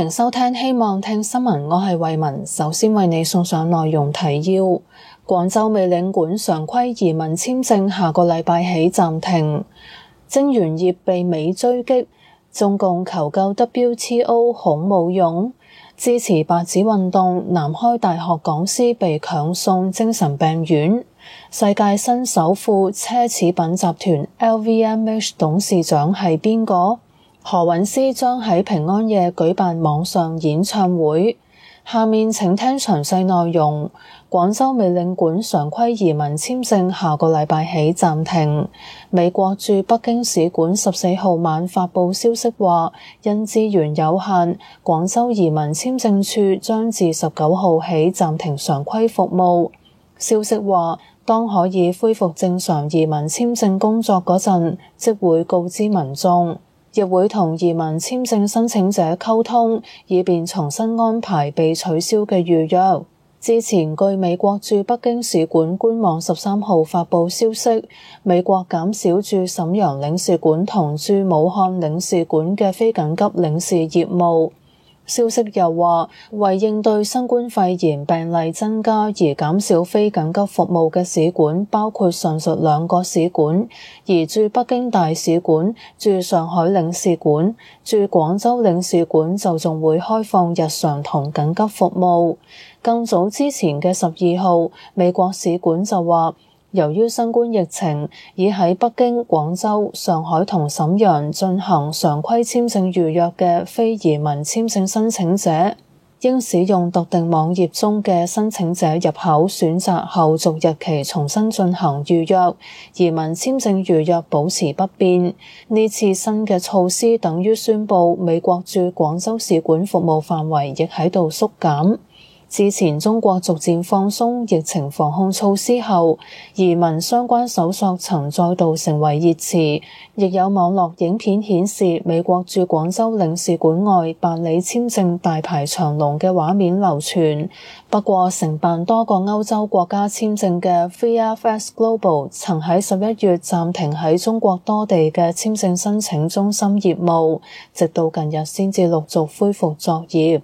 迎收聽希望聽新聞，我係慧雯。首先為你送上內容提要：廣州美領館常規移民簽證下個禮拜起暫停；晶圓業被美追擊；中共求救 WTO 孔武勇；支持白紙運動，南開大學講師被強送精神病院；世界新首富奢侈品集團 LVMH 董事長係邊個？何韻詩將喺平安夜舉辦網上演唱會。下面請聽詳細內容。廣州美領館常規移民簽證下個禮拜起暫停。美國駐北京使館14號晚發佈消息話，因資源有限，廣州移民簽證處將自19號起暫停常規服務。消息話，當可以恢復正常移民簽證工作嗰陣，即會告知民眾。亦會同移民簽證申請者溝通，以便重新安排被取消嘅預約。之前據美國駐北京使館官網13號發佈消息，美國減少駐瀋陽領事館同駐武漢領事館嘅非緊急領事業務。消息又話，為應對新冠肺炎病例增加而減少非緊急服務嘅使館包括上述兩個使館，而駐北京大使館、駐上海領事館、駐廣州領事館就仲會開放日常同緊急服務。更早之前嘅12號，美國使館就話，由於新冠疫情，已喺北京、廣州、上海同瀋陽進行常規簽證預約嘅非移民簽證申請者，應使用特定網頁中嘅申請者入口選擇後續日期重新進行預約，移民簽證預約保持不變。呢次新嘅措施等於宣布美國駐廣州使館服務範圍亦喺度縮減。之前中國逐漸放鬆疫情防控措施後，移民相關搜索曾再度成為熱詞，亦有網絡影片顯示美國駐廣州領事館外辦理簽證大排長龍嘅畫面流傳。不過承辦多個歐洲國家簽證嘅 VFS Global 曾喺11月暫停喺中國多地嘅簽證申請中心業務，直到近日先至陸續恢復作業。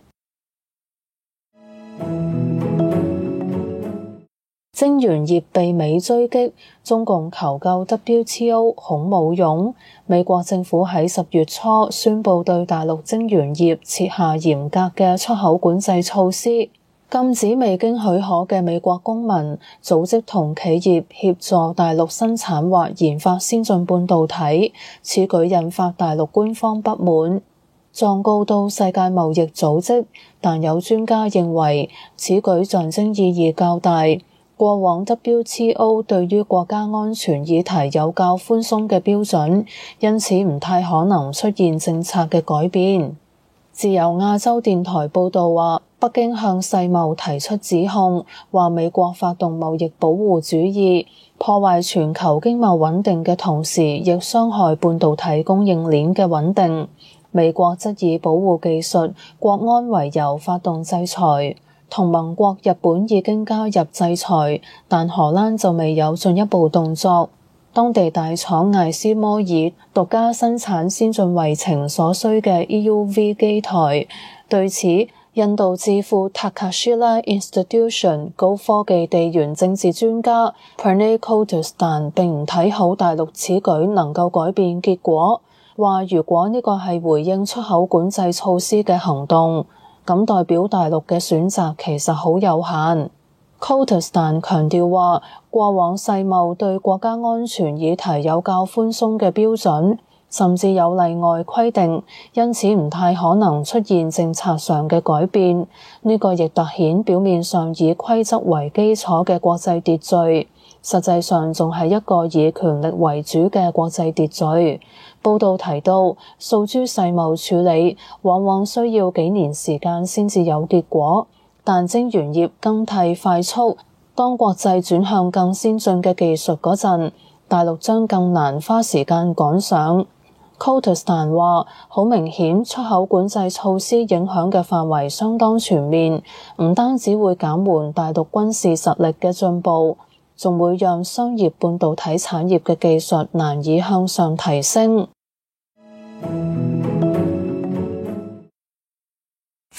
晶圓業被美追擊，中共求救 WTO 孔武勇。美國政府喺10月初宣布對大陸晶圓業設下嚴格嘅出口管制措施，禁止未經許可嘅美國公民組織同企業協助大陸生產或研發先進半導體。此舉引發大陸官方不滿，狀告到世界貿易組織，但有專家認為此舉象徵意義較大。過往 WTO 對於國家安全議題有較寬鬆嘅標準，因此唔太可能出現政策嘅改變。自由亞洲電台報導話，北京向世貿提出指控，話美國發動貿易保護主義，破壞全球經貿穩定嘅同時，亦傷害半導體供應鏈嘅穩定。美國則以保護技術、國安為由發動制裁。同盟國日本已經加入制裁，但荷蘭就未有進一步動作。當地大廠艾斯摩爾獨家生產先進製程所需嘅 EUV 機台。對此，印度智庫 Takashila Institution 高科技地緣政治專家 Pranay Kotastan 並唔睇好大陸此舉能夠改變結果，話如果呢個係回應出口管制措施嘅行動，咁代表大陸嘅選擇其實好有限。Kotastan 強調話，過往世貿對國家安全議題有較寬鬆嘅標準，甚至有例外規定，因此唔太可能出現政策上嘅改變。呢個亦凸顯表面上以規則為基礎嘅國際秩序，實際上仲係一個以權力為主嘅國際秩序。報道提到，訴諸世貿處理往往需要幾年時間先至有結果，但晶圓業更替快速，當國際轉向更先進嘅技術嗰陣，大陸將更難花時間趕上。Kotastan 話，好明顯出口管制措施影響嘅範圍相當全面，唔單止會減緩大陸軍事實力嘅進步，仲會讓商業半導體產業嘅技術難以向上提升。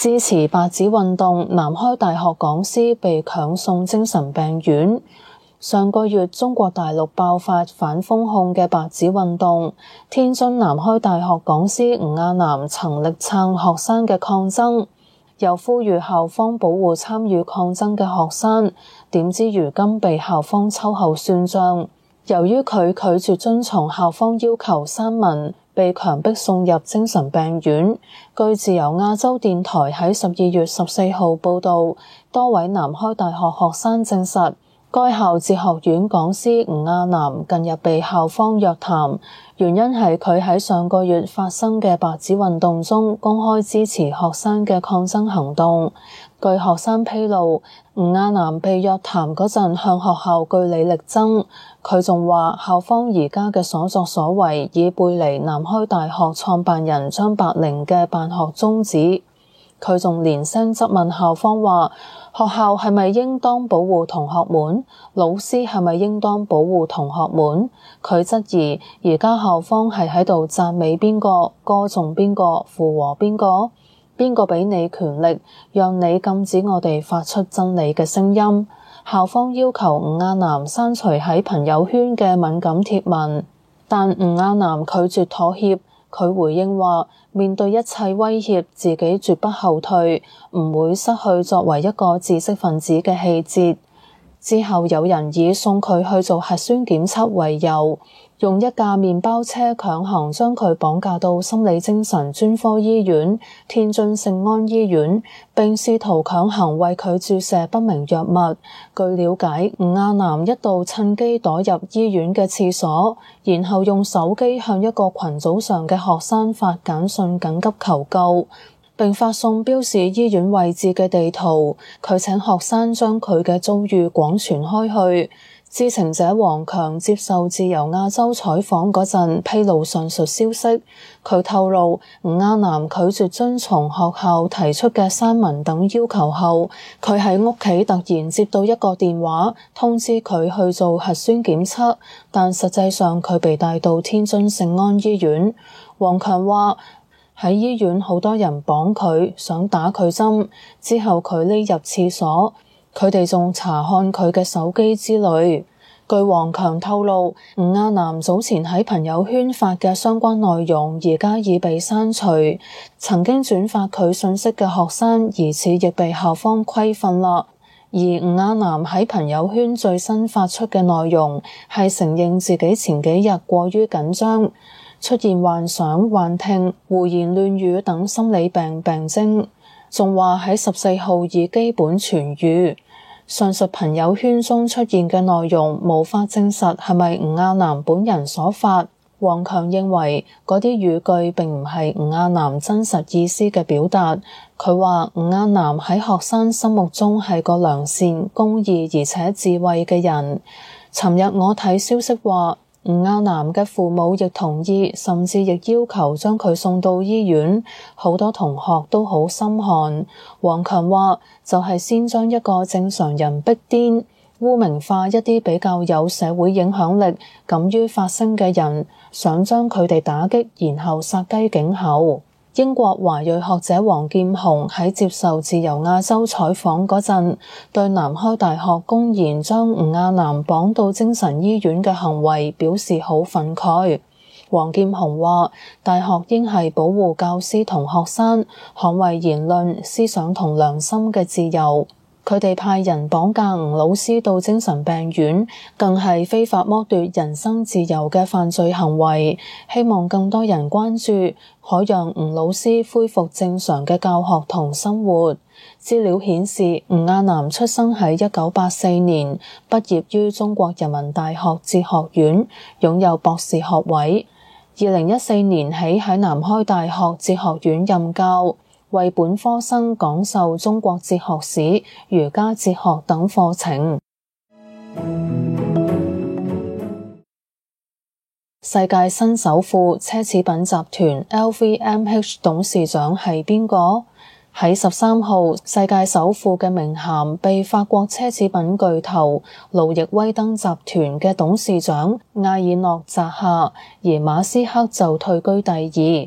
支持白紙運動，南開大學講師被強送精神病院。上個月中國大陸爆發反封控嘅白紙運動，天津南開大學講師吳亞楠曾力撐學生嘅抗爭，又呼籲校方保護參與抗爭嘅學生，點知如今被校方秋後算賬。由於佢拒絕遵從校方要求刪文，被強迫送入精神病院。據自由亞洲電台喺12月14號報導，多位南開大學學生證實，該校哲學院講師吳亞楠近日被校方約談，原因係佢喺上個月發生嘅白紙運動中公開支持學生嘅抗爭行動。據學生披露，吳亞楠被約談嗰陣向學校據理力爭，佢仲話校方而家嘅所作所為已背離南開大學創辦人張伯苓嘅辦學宗旨。佢仲連聲質問校方話，學校係咪應當保護同學們？老師係咪應當保護同學們？佢質疑而家校方係喺度讚美邊個、歌頌邊個、附和邊個？邊個俾你權力，讓你禁止我哋發出真理嘅聲音？校方要求吳亞楠刪除喺朋友圈嘅敏感貼文，但吳亞楠拒絕妥協。佢回應話，面對一切威脅，自己絕不後退，唔會失去作為一個知識分子嘅氣節。之後有人以送佢去做核酸檢測為由，用一架麵包車強行將佢綁架到心理精神專科醫院天津聖安醫院，並試圖強行為佢注射不明藥物。據了解，吳亞楠一度趁機躲入醫院嘅廁所，然後用手機向一個群組上嘅學生發簡訊緊急求救，並發送標示醫院位置嘅地圖。佢請學生將佢嘅遭遇廣傳開去。知情者王強接受自由亞洲採訪嗰陣披露上述消息，佢透露吳亞楠拒絕遵從學校提出嘅刪文等要求後，佢喺屋企突然接到一個電話，通知佢去做核酸檢測，但實際上佢被帶到天津聖安醫院。王強話，喺醫院好多人綁佢，想打佢針，之後佢匿入廁所，佢哋仲查看佢嘅手機之類。據王強透露，吳亞楠早前喺朋友圈發嘅相關內容而家已被刪除，曾經轉發佢信息嘅學生疑似亦被校方規訓啦。而吳亞楠喺朋友圈最新發出嘅內容係承認自己前幾日過於緊張，出現幻想、幻聽、胡言亂語等心理病徵，仲話喺14號已基本痊癒。上述朋友圈中出現嘅內容無法證實係咪吳亞楠本人所發。王強認為嗰啲語句並唔係吳亞楠真實意思嘅表達。佢話吳亞楠喺學生心目中係個良善、公義而且智慧嘅人。尋日我睇消息話，吳亞楠嘅父母亦同意，甚至亦要求將佢送到醫院。好多同學都好心寒。王強話，就係先將一個正常人逼癲，污名化一啲比較有社會影響力、敢於發聲嘅人，想將佢哋打擊，然後殺雞儆猴。英國華裔學者黃劍虹喺接受自由亞洲採訪嗰陣，對南開大學公然將吳亞楠綁到精神醫院嘅行為表示好憤慨。黃劍虹話，大學應係保護教師同學生，捍衛言論、思想同良心嘅自由。佢哋派人綁架吳老師到精神病院，更係非法剝奪人身自由嘅犯罪行為。希望更多人關注，可讓吳老師恢復正常嘅教學同生活。資料顯示，吳亞楠出生喺1984年，畢業於中國人民大學哲學院，擁有博士學位。2014年起喺南開大學哲學院任教，為本科生講授中國哲學史、儒家哲學等課程。世界新首富奢侈品集團 LVMH 董事長係邊個？喺13號，世界首富嘅名銜被法國奢侈品巨頭路易威登集團嘅董事長艾爾諾摘下，而馬斯克就退居第二。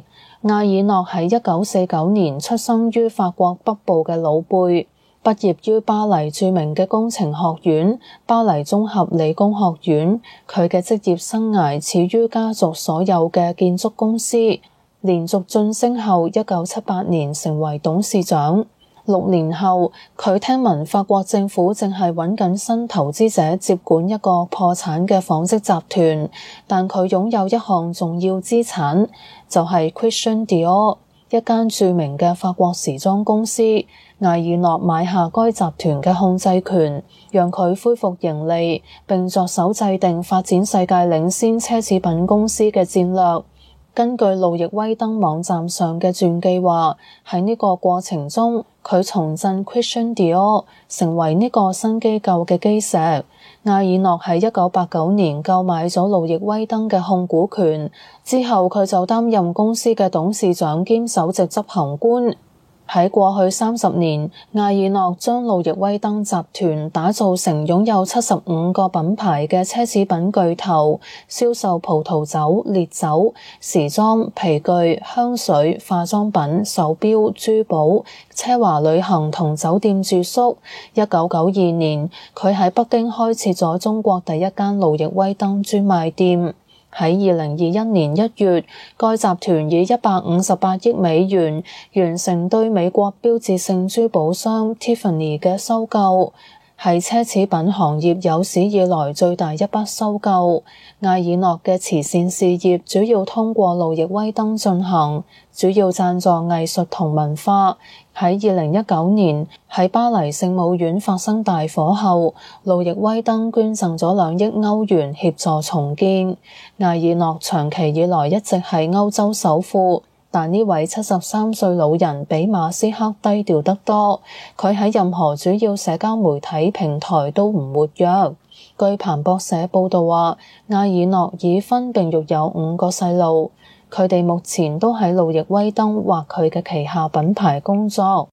艾爾諾喺1949年出生於法國北部嘅魯貝，畢業於巴黎著名嘅工程學院巴黎綜合理工學院。佢嘅職業生涯始於家族所有嘅建築公司，連續晉升後1978年成為董事長。6年後，佢聽聞法國政府正係揾緊新投資者接管一個破產嘅紡織集團，但佢擁有一項重要資產，就係 Christian Dior， 一間著名嘅法國時裝公司。艾爾諾買下該集團嘅控制權，讓佢恢復盈利，並着手制定發展世界領先奢侈品公司嘅戰略。根據路易威登網站上嘅傳記話，喺呢個過程中，佢重振 Christian Dior， 成為呢個新機構嘅基石。艾爾諾喺1989年購買咗路易威登嘅控股權，之後佢就擔任公司嘅董事長兼首席執行官。喺過去30年，艾爾諾將路易威登集團打造成擁有75個品牌嘅奢侈品巨頭，銷售葡萄酒、烈酒、時裝、皮具、香水、化妝品、手錶、珠寶、奢華旅行同酒店住宿。1992年，佢喺北京開設咗中國第一間路易威登專賣店。喺2021年1月，該集團以158億美元完成對美國標誌性珠寶商 Tiffany 嘅收購，係奢侈品行業有史以來最大一筆收購。艾爾諾嘅慈善事業主要通過路易威登進行，主要贊助藝術同文化。喺2019年喺巴黎聖母院發生大火後，路易威登捐贈咗2億歐元協助重建。艾爾諾長期以來一直係歐洲首富，但呢位73歲老人比馬斯克低調得多，佢喺任何主要社交媒體平台都唔活躍。據彭博社報道話，艾爾諾已婚並育有5個細路。佢哋目前都喺路易威登或佢嘅旗下品牌工作。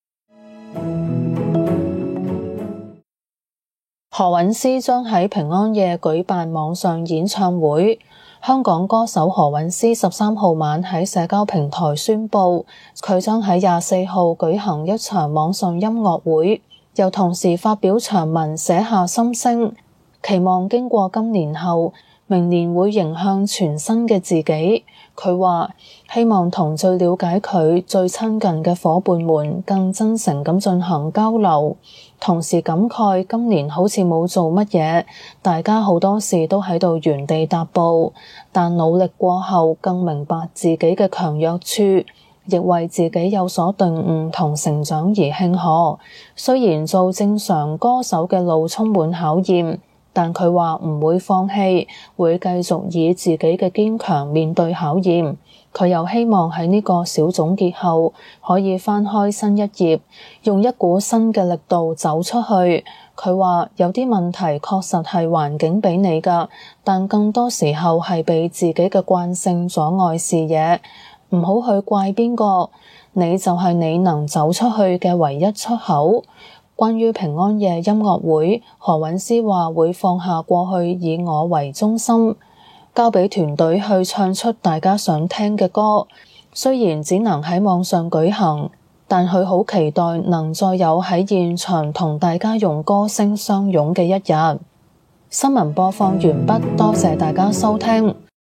何韻詩將喺平安夜舉辦網上演唱會。香港歌手何韻詩13號晚喺社交平台宣布，佢將喺24號舉行一場網上音樂會，又同時發表長文寫下心聲，期望經過今年後，明年會迎向全新嘅自己。佢話希望同最了解佢、最親近嘅夥伴們更真誠咁進行交流，同時感慨今年好似冇做乜嘢，大家好多事都喺度原地踏步，但努力過後更明白自己嘅強弱處，亦為自己有所頓悟同成長而慶賀。雖然做正常歌手嘅路充滿考驗，但佢話唔會放棄，會繼續以自己嘅堅強面對考驗。佢又希望喺呢個小總結後，可以翻開新一頁，用一股新嘅力度走出去。佢話有啲問題確實係環境俾你㗎，但更多時候係被自己嘅慣性阻礙視野。唔好去怪邊個，你就係你能走出去嘅唯一出口。關於平安夜音樂會，何韻詩話會放下過去以我為中心，交俾團隊去唱出大家想聽嘅歌。雖然只能喺網上舉行，但佢好期待能再有喺現場同大家用歌聲相擁嘅一日。新聞播放完畢，多謝大家收聽。